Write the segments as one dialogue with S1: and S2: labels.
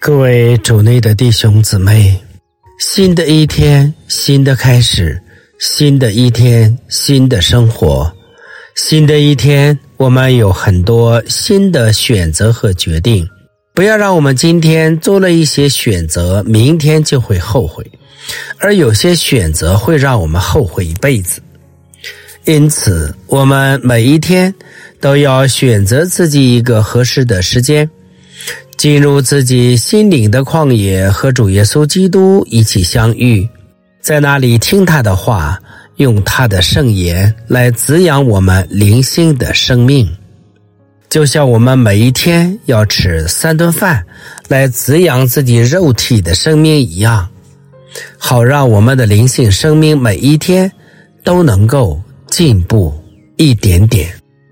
S1: 各位主内的弟兄姊妹，新的一天，新的开始，新的一天，新的生活，新的一天，我们有很多新的选择和决定。不要让我们今天做了一些选择，明天就会后悔，而有些选择会让我们后悔一辈子。因此，我们每一天都要选择自己一个合适的时间，进入自己心灵的旷野，和主耶稣基督一起相遇，在那里听他的话，用他的圣言来滋养我们灵性的生命。就像我们每一天要吃3顿饭来滋养自己肉体的生命一样，好让我们的灵性生命每一天都能够进步一点点。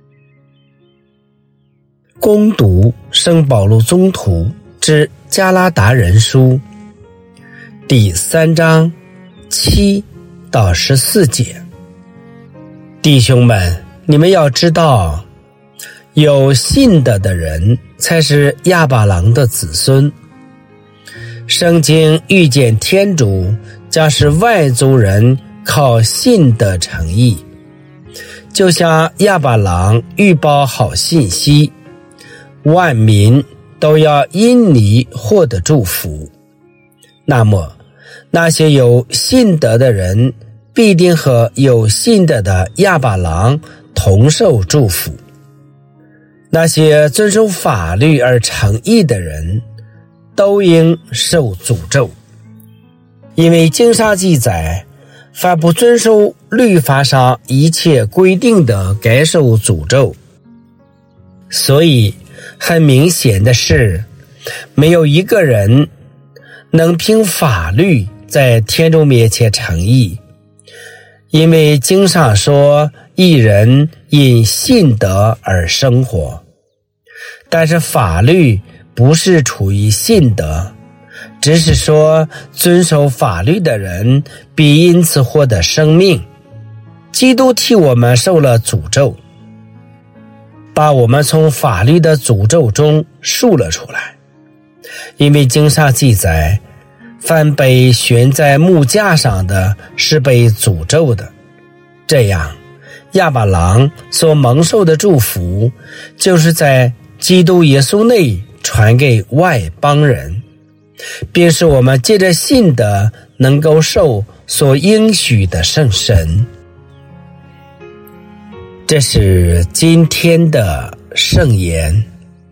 S1: 攻读圣保禄宗徒之加拉达人书第3章7到14节。弟兄们，你们要知道，有信德的人才是亚巴郎的子孙。圣经预见天主将是外族人靠信德成义，就像亚巴郎预报好信息，万民都要因你获得祝福。那么那些有信德的人必定和有信德的亚巴郎同受祝福。那些遵守法律而成义的人都应受诅咒，因为经上记载，凡不遵守律法上一切规定的，该受诅咒。所以很明显的是，没有一个人能凭法律在天主面前成义，因为经上说，义人因信德而生活。但是法律不是出于信德，只是说遵守法律的人必因此获得生命。基督替我们受了诅咒，把我们从法律的诅咒中赎了出来。因为经上记载，凡被悬在木架上的是被诅咒的。这样，亚巴郎所蒙受的祝福，就是在基督耶稣内传给外邦人，并使我们借着信德能够受所应许的圣神。这是今天的圣言。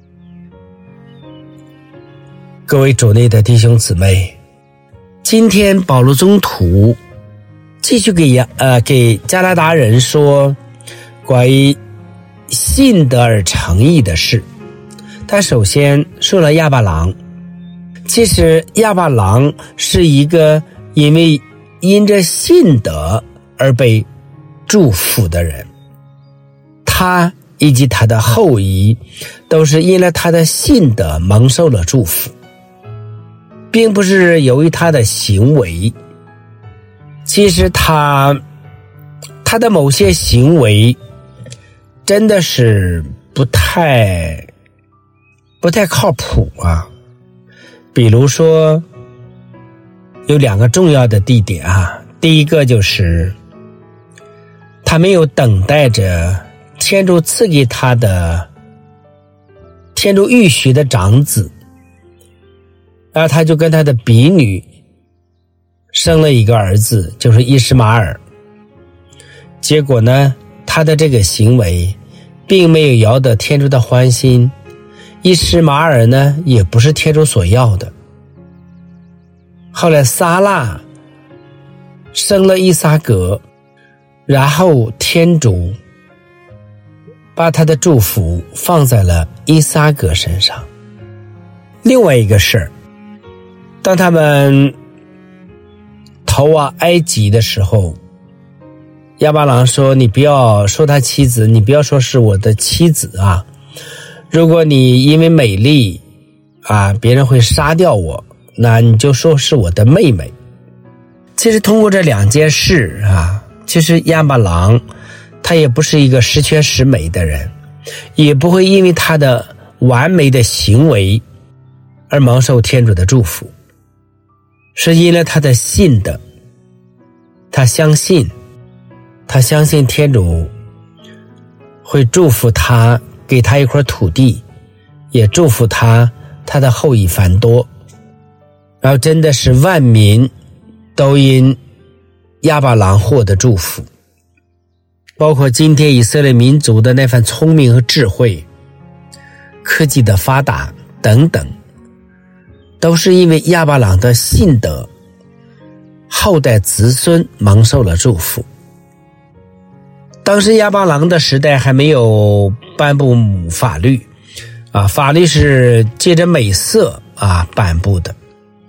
S1: 各位主内的弟兄姊妹，今天保禄宗徒继续给加拉达人说关于信德而成义的事。他首先说了亚巴郎。其实亚巴郎是一个因着信德而被祝福的人，他以及他的后裔都是因了他的信德蒙受了祝福，并不是由于他的行为。其实他的某些行为真的是不太靠谱啊。比如说有2个重要的地点啊。第一个就是他没有等待着天主赐给他的天主预许的长子，然后他就跟他的婢女生了一个儿子，就是伊什马尔。结果呢，他的这个行为并没有摇得天主的欢心，伊什马尔呢也不是天主所要的。后来撒拉生了伊撒格，然后天主把他的祝福放在了伊撒格身上。另外一个事儿，当他们逃往埃及的时候，亚巴郎说，你不要说他妻子，你不要说是我的妻子啊，如果你因为美丽啊，别人会杀掉我，那你就说是我的妹妹。其实通过这2件事啊，其实亚巴郎他也不是一个十全十美的人，也不会因为他的完美的行为而蒙受天主的祝福，是因了他的信的，他相信天主会祝福他，给他一块土地，也祝福他的后裔繁多，然后真的是万民都因亚巴郎获得祝福，包括今天以色列民族的那份聪明和智慧，科技的发达等等，都是因为亚巴郎的信德，后代子孙蒙受了祝福。当时亚巴郎的时代还没有颁布法律法律是借着美色颁布的。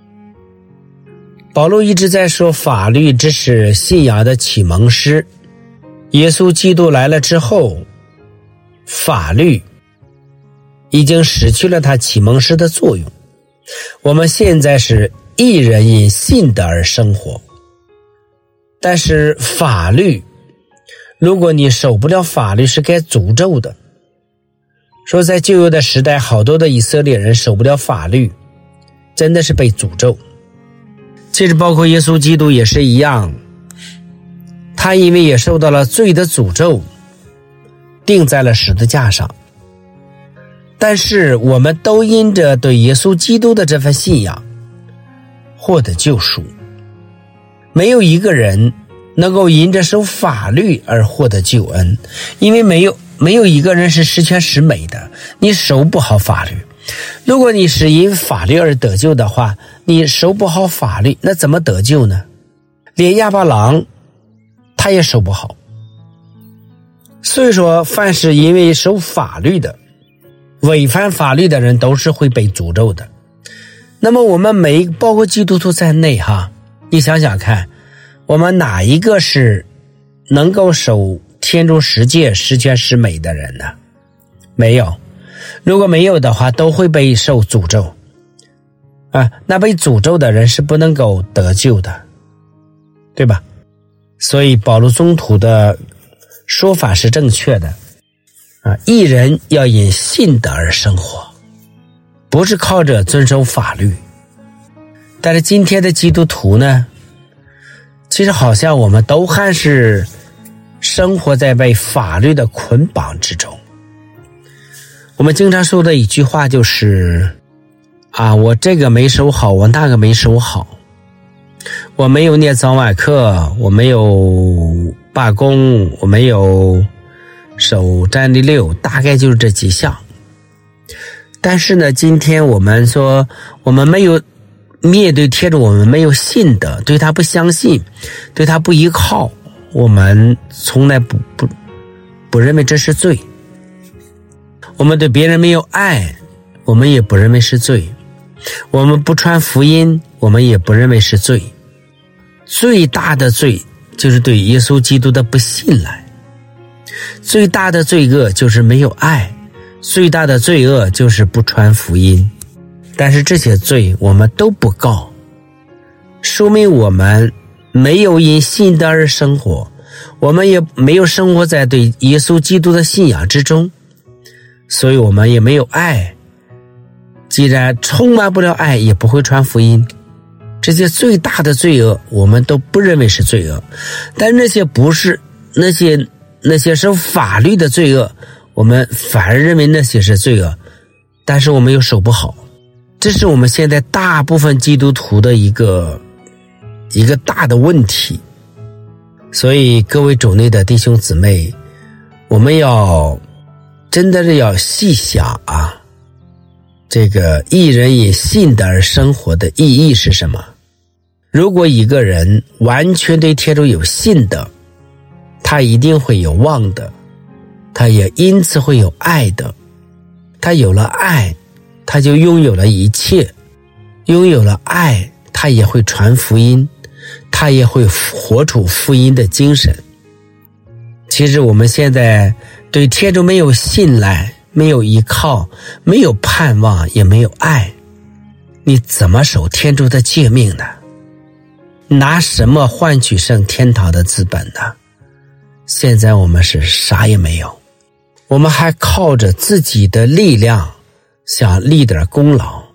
S1: 保罗一直在说法律只是信仰的启蒙师，耶稣基督来了之后，法律已经失去了它启蒙师的作用。我们现在是一人因信德而生活，但是法律，如果你守不了法律，是该诅咒的。说在旧约的时代，好多的以色列人守不了法律，真的是被诅咒。其实包括耶稣基督也是一样，他因为也受到了罪的诅咒，钉在了十字架上。但是我们都因着对耶稣基督的这份信仰获得救赎，没有一个人能够因着守法律而获得救恩，因为没有一个人是十全十美的，你守不好法律。如果你是因法律而得救的话，你守不好法律，那怎么得救呢？连亚巴郎他也守不好。所以说，凡是因为守法律的，违反法律的人都是会被诅咒的。那么我们包括基督徒在内你想想看，我们哪一个是能够守天主十诫十全十美的人呢？没有。如果没有的话，都会被受诅咒那被诅咒的人是不能够得救的，对吧？所以保禄宗徒的说法是正确的一人要因信德而生活，不是靠着遵守法律。但是今天的基督徒呢，其实好像我们都还是生活在被法律的捆绑之中。我们经常说的一句话就是我这个没守好，我那个没守好，我没有念早晚课，我没有罢工，我没有守站立六，大概就是这几项。但是呢，今天我们说我们没有面对天主，我们没有信德，对他不相信，对他不依靠，我们从来不认为这是罪。我们对别人没有爱，我们也不认为是罪。我们不传福音，我们也不认为是罪。最大的罪就是对耶稣基督的不信赖，最大的罪恶就是没有爱，最大的罪恶就是不传福音。但是这些罪我们都不告，说明我们没有因信德而生活，我们也没有生活在对耶稣基督的信仰之中，所以我们也没有爱。既然充满不了爱，也不会传福音。这些最大的罪恶我们都不认为是罪恶，但那些不是那些守法律的罪恶，我们反而认为那些是罪恶，但是我们又守不好。这是我们现在大部分基督徒的一个大的问题。所以各位主内的弟兄姊妹，我们真的是要细想这个一人以信德而生活的意义是什么？如果一个人完全对天主有信德，他一定会有望的，他也因此会有爱的。他有了爱，他就拥有了一切。拥有了爱，他也会传福音，他也会活出福音的精神。其实我们现在对天主没有信赖，没有依靠，没有盼望，也没有爱，你怎么守天主的诫命呢？拿什么换取上天堂的资本呢？现在我们是啥也没有，我们还靠着自己的力量想立点功劳，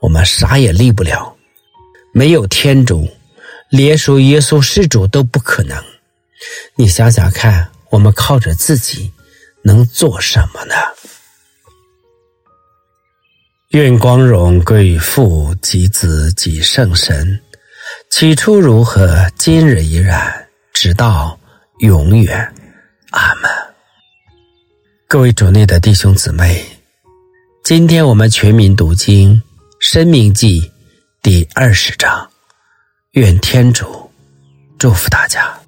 S1: 我们啥也立不了。没有天主，连说耶稣是主都不可能。你想想看，我们靠着自己能做什么呢？愿光荣归于父及子及圣神，起初如何，今日依然，直到永远。阿们。各位主内的弟兄姊妹，今天我们全民读经《申命记》第20章，愿天主祝福大家。